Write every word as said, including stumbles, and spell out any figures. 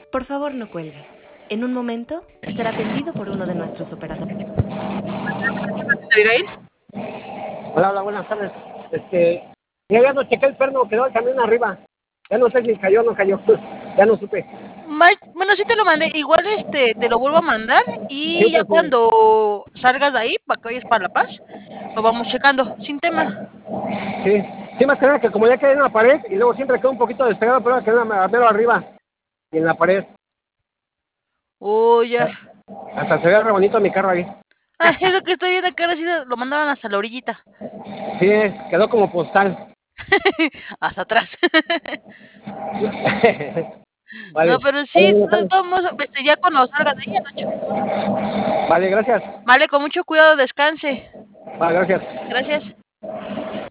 Por favor, no cuelgue. En un momento será atendido por uno de nuestros operadores. ¿Abigail? Hola, hola, buenas tardes. Este, ya, ya no chequé el perno, quedó el camión arriba. Ya no sé si cayó o no cayó. Ya no supe. Bueno, sí te lo mandé. Igual este te lo vuelvo a mandar y Sí, ya pues, sí. cuando salgas de ahí, para que vayas para La Paz, lo vamos checando, sin tema. Sí, sí, más que nada que como ya quedé en la pared y luego siempre quedó un poquito despegado, pero ahora quedó a verlo arriba y en la pared. Oh, ya. Hasta se ve re bonito mi carro ahí. Ah, es lo que estoy viendo que ahora sí lo mandaron hasta la orillita. Sí, quedó como postal. Hasta atrás. Vale. No, pero Vale, sí, buenas de tardes. todos modos, este, ya cuando salgas de ahí, ya lo checo. Vale, gracias. Vale, con mucho cuidado, descanse. Vale, gracias. Gracias.